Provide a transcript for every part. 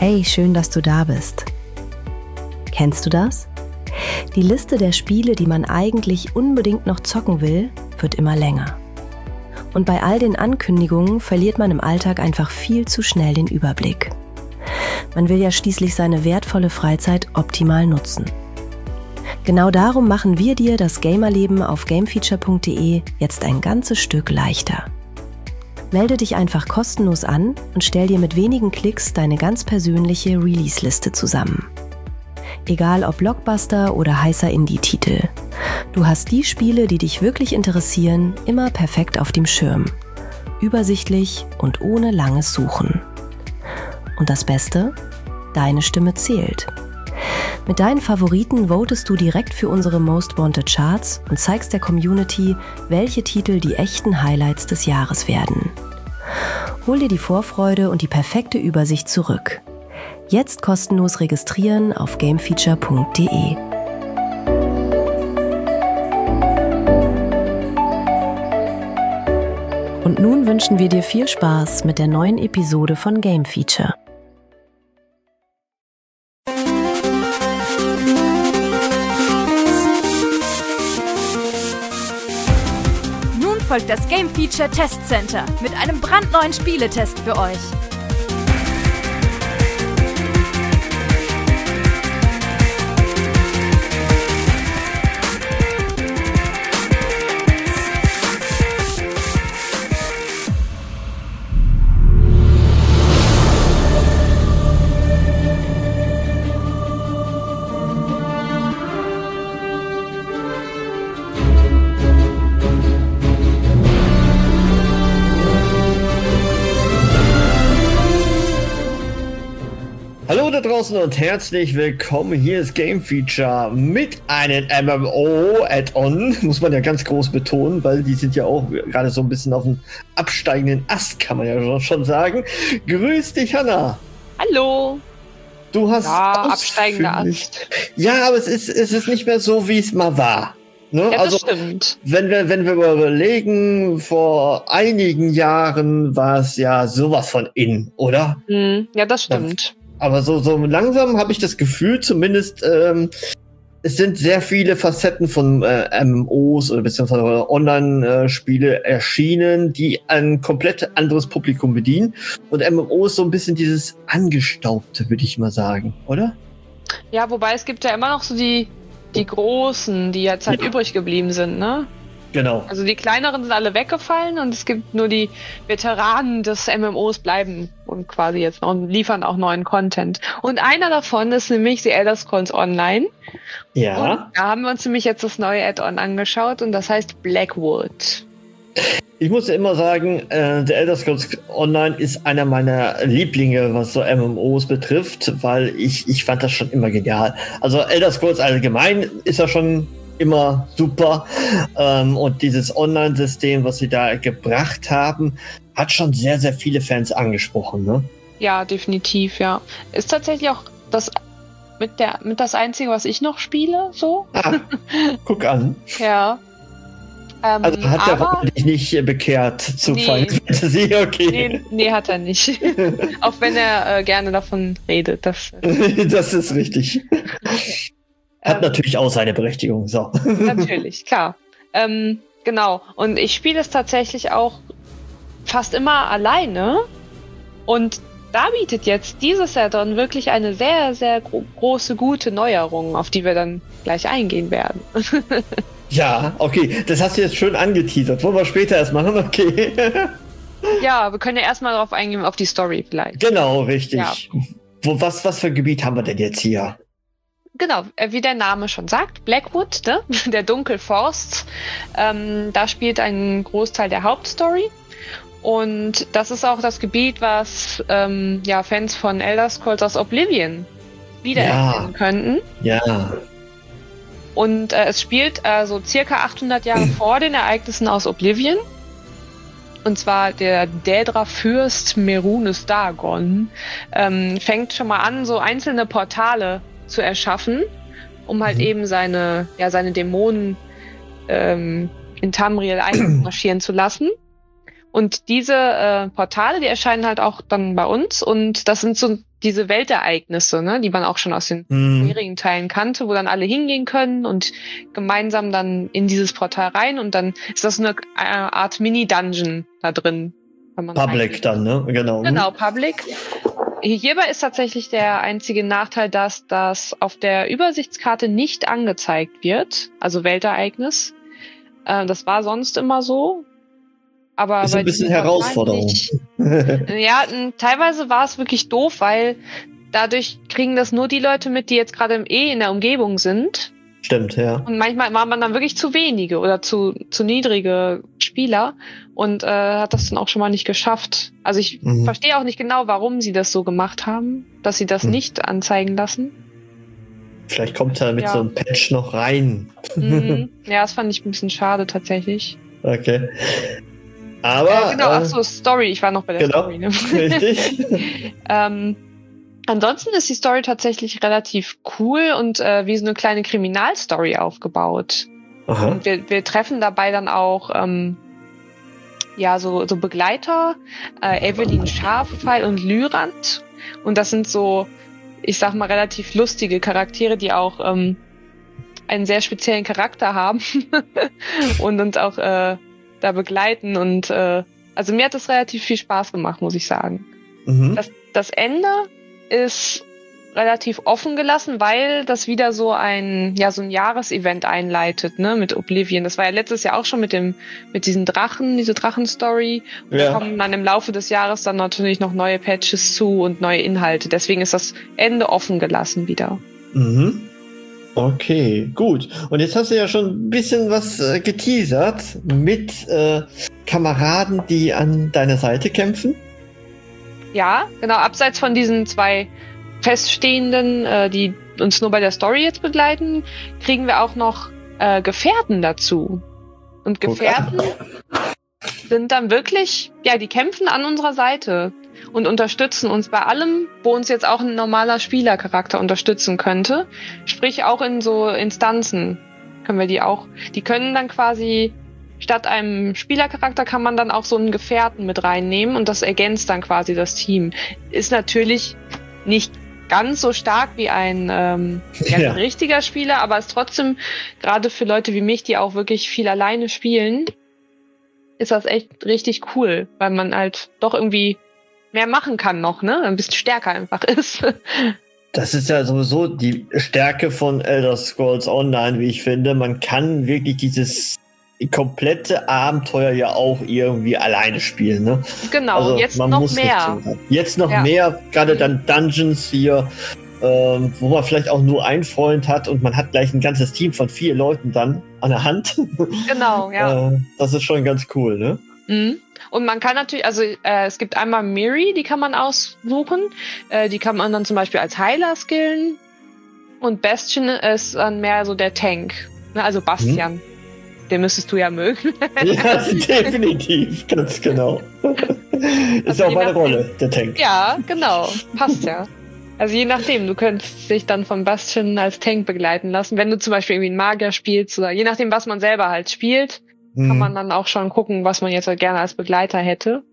Hey, schön, dass du da bist. Kennst du das? Die Liste der Spiele, die man eigentlich unbedingt noch zocken will, wird immer länger. Und bei all den Ankündigungen verliert man im Alltag einfach viel zu schnell den Überblick. Man will ja schließlich seine wertvolle Freizeit optimal nutzen. Genau darum machen wir dir das Gamerleben auf gamefeature.de jetzt ein ganzes Stück leichter. Melde dich einfach kostenlos an und stell dir mit wenigen Klicks deine ganz persönliche Release-Liste zusammen. Egal ob Blockbuster oder heißer Indie-Titel. Du hast die Spiele, die dich wirklich interessieren, immer perfekt auf dem Schirm. Übersichtlich und ohne langes Suchen. Und das Beste? Deine Stimme zählt. Mit deinen Favoriten votest du direkt für unsere Most Wanted Charts und zeigst der Community, welche Titel die echten Highlights des Jahres werden. Hol dir die Vorfreude und die perfekte Übersicht zurück. Jetzt kostenlos registrieren auf gamefeature.de. Und nun wünschen wir dir viel Spaß mit der neuen Episode von Game Feature. Folgt das Game Feature Test Center mit einem brandneuen Spieletest für euch. Hallo da draußen und herzlich willkommen. Hier ist Game Feature mit einem MMO-Add-on, muss man ja ganz groß betonen, weil die sind ja auch gerade so ein bisschen auf dem absteigenden Ast, kann man ja schon sagen. Grüß dich, Hanna. Hallo. Du hast absteigender Ast. Ja, aber es ist nicht mehr so, wie es mal war. Ne? Ja, das also, stimmt. Wenn wir überlegen, vor einigen Jahren war es ja sowas von in, oder? Ja, das stimmt. Aber so langsam habe ich das Gefühl, zumindest, es sind sehr viele Facetten von MMOs oder beziehungsweise Online-Spiele erschienen, die ein komplett anderes Publikum bedienen. Und MMO ist so ein bisschen dieses Angestaubte, würde ich mal sagen, oder? Ja, wobei es gibt ja immer noch so die Großen, die jetzt halt übrig geblieben sind, ne? Genau. Also die kleineren sind alle weggefallen und es gibt nur die Veteranen des MMOs bleiben und quasi jetzt noch und liefern auch neuen Content. Und einer davon ist nämlich The Elder Scrolls Online. Ja. Und da haben wir uns nämlich jetzt das neue Add-on angeschaut und das heißt Blackwood. Ich muss ja immer sagen, The Elder Scrolls Online ist einer meiner Lieblinge, was so MMOs betrifft, weil ich fand das schon immer genial. Also Elder Scrolls allgemein ist ja schon immer super. Und dieses Online-System, was sie da gebracht haben, hat schon sehr, sehr viele Fans angesprochen, ne? Ja, definitiv, ja. Ist tatsächlich auch das das Einzige, was ich noch spiele, so. Ah, guck an. Ja. Also hat der Robert dich nicht bekehrt zu Final Fantasy, okay. Nee, hat er nicht. Auch wenn er gerne davon redet. Das ist richtig. Hat natürlich auch seine Berechtigung, so. Natürlich, klar. Genau. Und ich spiele es tatsächlich auch fast immer alleine. Und da bietet jetzt dieses Add-on wirklich eine sehr, sehr große, gute Neuerung, auf die wir dann gleich eingehen werden. Ja, okay. Das hast du jetzt schön angeteasert. Wollen wir später erst machen? Okay. Ja, wir können ja erstmal darauf eingehen, auf die Story vielleicht. Genau, richtig. Ja. Was für ein Gebiet haben wir denn jetzt hier? Genau, wie der Name schon sagt, Blackwood, ne? Der Dunkelforst. Da spielt ein Großteil der Hauptstory. Und das ist auch das Gebiet, was Fans von Elder Scrolls aus Oblivion wiedererkennen könnten. Ja. Und es spielt so circa 800 Jahre vor den Ereignissen aus Oblivion. Und zwar der Daedra-Fürst Merinus Dagon fängt schon mal an, so einzelne Portale zu erschaffen, um halt eben seine Dämonen in Tamriel einmarschieren zu lassen. Und diese Portale, die erscheinen halt auch dann bei uns und das sind so diese Weltereignisse, ne, die man auch schon aus den vorherigen Teilen kannte, wo dann alle hingehen können und gemeinsam dann in dieses Portal rein und dann ist das eine Art Mini-Dungeon da drin. Public dann, ne? Genau. Genau, Public. Hierbei ist tatsächlich der einzige Nachteil, dass das auf der Übersichtskarte nicht angezeigt wird, also Weltereignis. Das war sonst immer so. Aber ist ein bisschen Herausforderung. Ja, teilweise war es wirklich doof, weil dadurch kriegen das nur die Leute mit, die jetzt gerade in der Umgebung sind. Stimmt, ja. Und manchmal war man dann wirklich zu wenige oder zu niedrige Spieler und hat das dann auch schon mal nicht geschafft. Also ich verstehe auch nicht genau, warum sie das so gemacht haben, dass sie das nicht anzeigen lassen. Vielleicht kommt er mit so einem Patch noch rein. Ja, das fand ich ein bisschen schade tatsächlich. Okay. Aber genau, achso, Story. Ich war noch bei der Story. Ne? Richtig. Ansonsten ist die Story tatsächlich relativ cool und wie so eine kleine Kriminalstory aufgebaut. Aha. Und wir treffen dabei dann auch so Begleiter, Evelyn Scharfpfeil und Lyrand. Und das sind so, ich sag mal, relativ lustige Charaktere, die auch einen sehr speziellen Charakter haben und uns auch da begleiten. Und also mir hat das relativ viel Spaß gemacht, muss ich sagen. Das Ende ist relativ offen gelassen, weil das wieder so ein Jahresevent einleitet, ne, mit Oblivion. Das war ja letztes Jahr auch schon mit diesen Drachen, diese Drachenstory. Und da kommen dann im Laufe des Jahres dann natürlich noch neue Patches zu und neue Inhalte. Deswegen ist das Ende offen gelassen wieder. Okay, gut. Und jetzt hast du ja schon ein bisschen was geteasert mit Kameraden, die an deiner Seite kämpfen. Ja, genau. Abseits von diesen 2 Feststehenden, die uns nur bei der Story jetzt begleiten, kriegen wir auch noch Gefährten dazu. Und Gefährten sind dann wirklich, die kämpfen an unserer Seite und unterstützen uns bei allem, wo uns jetzt auch ein normaler Spielercharakter unterstützen könnte. Sprich auch in so Instanzen können wir die können dann quasi statt einem Spielercharakter kann man dann auch so einen Gefährten mit reinnehmen und das ergänzt dann quasi das Team. Ist natürlich nicht ganz so stark wie ein richtiger Spieler, aber ist trotzdem, gerade für Leute wie mich, die auch wirklich viel alleine spielen, ist das echt richtig cool, weil man halt doch irgendwie mehr machen kann noch, ne? Ein bisschen stärker einfach ist. Das ist ja sowieso die Stärke von Elder Scrolls Online, wie ich finde. Man kann wirklich dieses komplette Abenteuer ja auch irgendwie alleine spielen, ne? Genau, also jetzt noch mehr. Jetzt noch mehr, gerade dann Dungeons hier, wo man vielleicht auch nur einen Freund hat und man hat gleich ein ganzes Team von 4 Leuten dann an der Hand. Genau, ja. Das ist schon ganz cool, ne? Und man kann natürlich, also es gibt einmal Miri, die kann man aussuchen, die kann man dann zum Beispiel als Heiler skillen und Bastion ist dann mehr so der Tank, ne? Also Bastian. Den müsstest du ja mögen. Ja, definitiv, ganz genau. Ist also auch meine Rolle, der Tank. Ja, genau, passt ja. Also je nachdem, du könntest dich dann von Bastion als Tank begleiten lassen, wenn du zum Beispiel irgendwie einen Magier spielst oder je nachdem, was man selber halt spielt, kann man dann auch schon gucken, was man jetzt halt gerne als Begleiter hätte.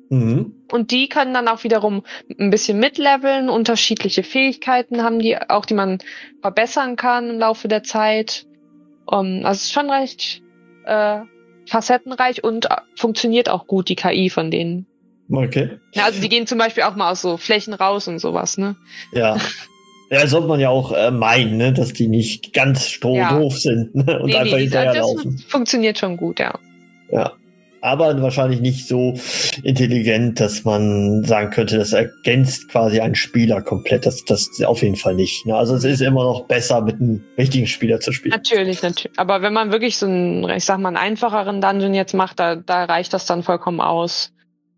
Und die können dann auch wiederum ein bisschen mitleveln, unterschiedliche Fähigkeiten haben die auch, die man verbessern kann im Laufe der Zeit. Also es ist schon recht facettenreich und funktioniert auch gut, die KI von denen. Okay. Ja, also die gehen zum Beispiel auch mal aus so Flächen raus und sowas, ne? Ja. Ja, sollte man ja auch meinen, ne, dass die nicht ganz doof sind, ne? Und einfach hinterherlaufen. Das funktioniert schon gut, ja. Ja. Aber wahrscheinlich nicht so intelligent, dass man sagen könnte, das ergänzt quasi einen Spieler komplett. Das auf jeden Fall nicht. Ne? Also es ist immer noch besser, mit einem richtigen Spieler zu spielen. Natürlich. Aber wenn man wirklich so einen, ich sag mal, einen einfacheren Dungeon jetzt macht, da reicht das dann vollkommen aus.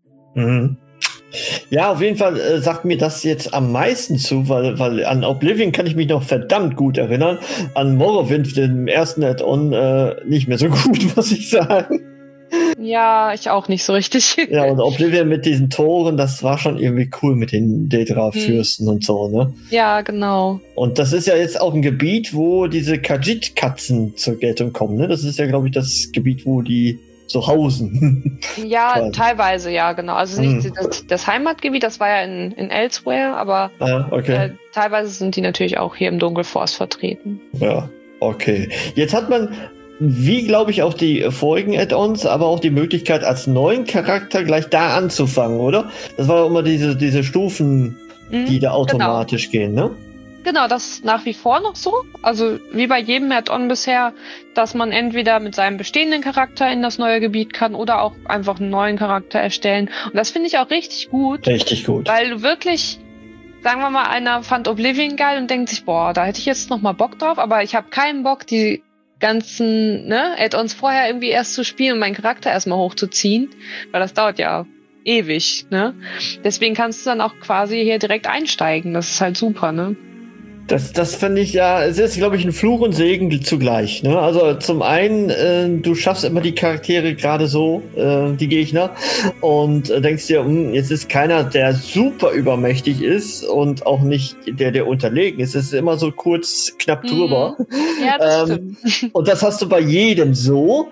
Ja, auf jeden Fall sagt mir das jetzt am meisten zu, weil an Oblivion kann ich mich noch verdammt gut erinnern. An Morrowind, dem ersten Add-on, nicht mehr so gut, muss ich sagen. Ja, ich auch nicht so richtig. Ja, und Oblivion mit diesen Toren, das war schon irgendwie cool mit den Daedra-Fürsten und so, ne? Ja, genau. Und das ist ja jetzt auch ein Gebiet, wo diese Khajiit-Katzen zur Geltung kommen, ne? Das ist ja, glaube ich, das Gebiet, wo die zu Hausen. Ja, Quasi. Teilweise, ja, genau. Also nicht das Heimatgebiet, das war ja in Elsewhere, aber Okay. teilweise sind die natürlich auch hier im Dunkelforst vertreten. Ja, okay. Jetzt hat man, wie glaube ich auch die vorigen Add-ons, aber auch die Möglichkeit, als neuen Charakter gleich da anzufangen, oder? Das war ja immer diese Stufen, die da automatisch gehen, ne? Genau, das ist nach wie vor noch so. Also wie bei jedem Add-on bisher, dass man entweder mit seinem bestehenden Charakter in das neue Gebiet kann oder auch einfach einen neuen Charakter erstellen. Und das finde ich auch richtig gut. Richtig gut. Weil du wirklich, sagen wir mal, einer fand Oblivion geil und denkt sich, boah, da hätte ich jetzt noch mal Bock drauf, aber ich habe keinen Bock, die ganzen Add-ons vorher irgendwie erst zu spielen und meinen Charakter erstmal hochzuziehen, weil das dauert ja ewig, ne? Deswegen kannst du dann auch quasi hier direkt einsteigen. Das ist halt super, ne? Das finde ich ja, es ist, glaube ich, ein Fluch und Segen zugleich. Ne? Also zum einen, du schaffst immer die Charaktere gerade so, die Gegner, und denkst dir, jetzt ist keiner, der super übermächtig ist und auch nicht der unterlegen ist. Es ist immer so kurz, knapp drüber. Ja, das stimmt. Und das hast du bei jedem so.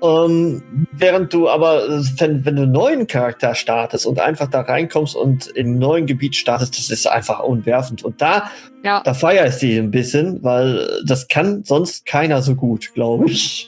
Während du aber, wenn du einen neuen Charakter startest und einfach da reinkommst und in ein neues Gebiet startest, das ist einfach unwerfend. Und da feiere ich sie ein bisschen, weil das kann sonst keiner so gut, glaube ich.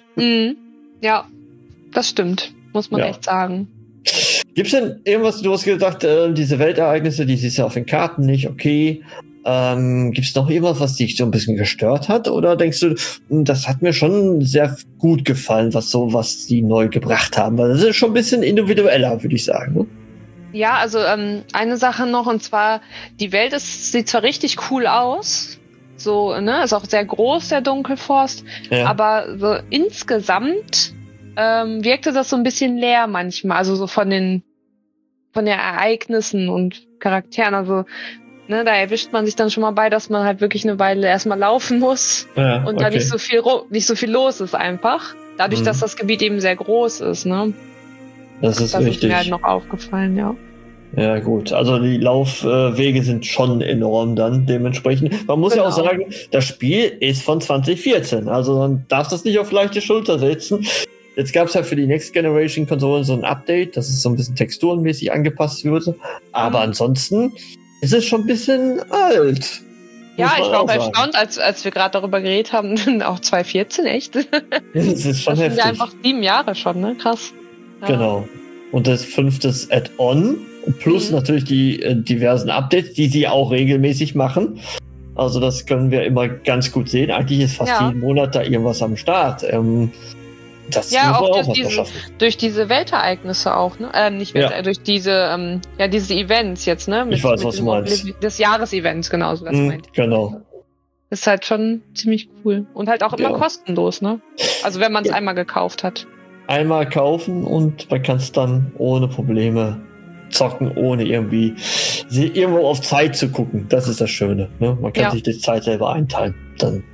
Ja, das stimmt, muss man echt sagen. Gibt's denn irgendwas, du hast gesagt, diese Weltereignisse, die siehst du auf den Karten nicht, okay. Gibt's noch irgendwas, was dich so ein bisschen gestört hat? Oder denkst du, das hat mir schon sehr gut gefallen, was die neu gebracht haben? Weil das ist schon ein bisschen individueller, würde ich sagen. Ne? Ja, also eine Sache noch, und zwar, die Welt sieht zwar richtig cool aus, so, ne, ist auch sehr groß, der Dunkelforst, aber so insgesamt wirkte das so ein bisschen leer manchmal, also so von den Ereignissen und Charakteren, also ne, da erwischt man sich dann schon mal bei, dass man halt wirklich eine Weile erstmal laufen muss und da nicht so viel los ist einfach. Dadurch, dass das Gebiet eben sehr groß ist, ne? Das ist richtig. Das ist mir halt noch aufgefallen, ja. Ja, gut. Also die Laufwege sind schon enorm dann dementsprechend. Man muss ja auch sagen, das Spiel ist von 2014. Also man darf das nicht auf leichte Schulter setzen. Jetzt gab es ja für die Next Generation Konsolen so ein Update, dass es so ein bisschen texturenmäßig angepasst würde. Aber ansonsten ist es schon ein bisschen alt. Ja, ich war auch erstaunt, als wir gerade darüber geredet haben, auch 2014, echt? Das ist schon heftig. Das sind ja einfach 7 Jahre schon, ne? Krass. Ja. Genau. Und das 5. Add-on plus natürlich die diversen Updates, die sie auch regelmäßig machen. Also das können wir immer ganz gut sehen. Eigentlich ist fast jeden Monat da irgendwas am Start. Das ja, auch durch diese Weltereignisse auch, ne? Durch diese Events jetzt, ne? Ich weiß, was du meinst. Des Jahresevents, genau, so das meint. Genau. Ist halt schon ziemlich cool. Und halt auch immer kostenlos, ne? Also wenn man es einmal gekauft hat. Einmal kaufen und man kann es dann ohne Probleme zocken, ohne irgendwo auf Zeit zu gucken. Das ist das Schöne, ne? Man kann sich die Zeit selber einteilen. Dann.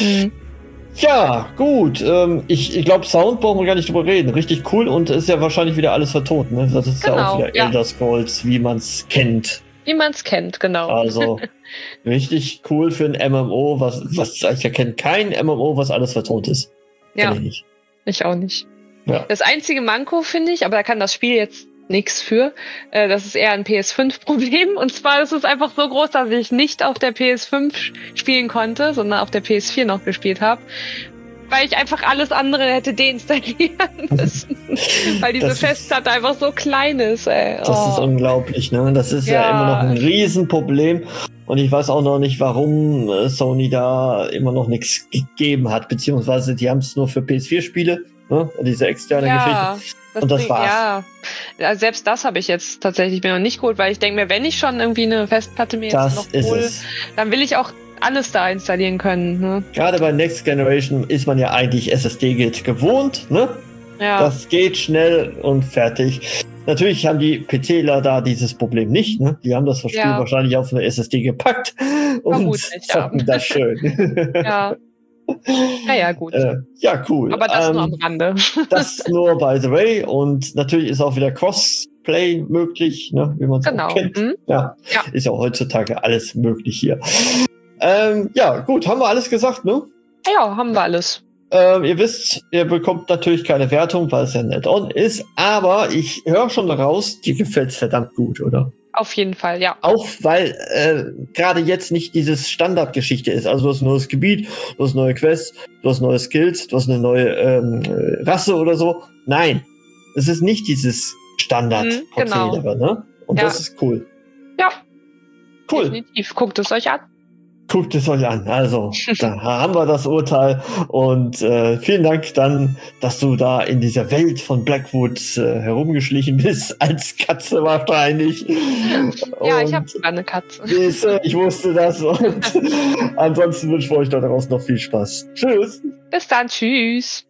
Ja, gut. Ich glaube, Sound brauchen wir gar nicht drüber reden. Richtig cool, und ist ja wahrscheinlich wieder alles vertont. Ne? Das ist ja auch wieder Elder Scrolls, wie man es kennt. Wie man es kennt, genau. Also richtig cool für ein MMO, was ich erkenne kein MMO, was alles vertont ist. Ja, ich nicht. Ich auch nicht. Ja. Das einzige Manko, finde ich, aber da kann das Spiel jetzt nichts für, das ist eher ein PS5-Problem. Und zwar ist es einfach so groß, dass ich nicht auf der PS5 spielen konnte, sondern auf der PS4 noch gespielt habe. Weil ich einfach alles andere hätte deinstallieren müssen. Weil diese Festplatte einfach so klein ist, ey. Das ist unglaublich, ne? Das ist ja immer noch ein Riesenproblem. Und ich weiß auch noch nicht, warum Sony da immer noch nichts gegeben hat. Beziehungsweise die haben es nur für PS4-Spiele, ne? Diese externe Geschichte. Und das war's. Ja, selbst das habe ich jetzt tatsächlich mir noch nicht geholt, weil ich denke mir, wenn ich schon irgendwie eine Festplatte mir jetzt noch hole, dann will ich auch alles da installieren können. Ne? Gerade bei Next Generation ist man ja eigentlich SSD-Gate gewohnt, ne? Ja. Das geht schnell und fertig. Natürlich haben die PCler da dieses Problem nicht, ne? Die haben das Spiel wahrscheinlich auf eine SSD gepackt und zocken das schön. Ja. Ja, gut. Ja, cool. Aber das nur am Rande. Das nur by the way. Und natürlich ist auch wieder Crossplay möglich, ne? Wie man es auch kennt. Ja. Ist ja auch heutzutage alles möglich hier. Ja, gut. Haben wir alles gesagt, ne? Ja, haben wir alles. Ihr wisst, ihr bekommt natürlich keine Wertung, weil es ja ein Add-on ist, aber ich höre schon raus, dir gefällt es verdammt gut, oder? Auf jeden Fall, ja. Auch weil gerade jetzt nicht dieses Standardgeschichte ist. Also du hast ein neues Gebiet, du hast neue Quests, du hast neue Skills, du hast eine neue Rasse oder so. Nein, es ist nicht dieses Standard-Prozedere, genau. Ne? Und das ist cool. Ja, cool. Definitiv. Guckt es euch an. Guckt es euch an. Also, da haben wir das Urteil. Und vielen Dank dann, dass du da in dieser Welt von Blackwood herumgeschlichen bist, als Katze wahrscheinlich. Ja, ich habe sogar eine Katze. Ich wusste das. Und ansonsten wünsche ich euch da draußen noch viel Spaß. Tschüss. Bis dann, tschüss.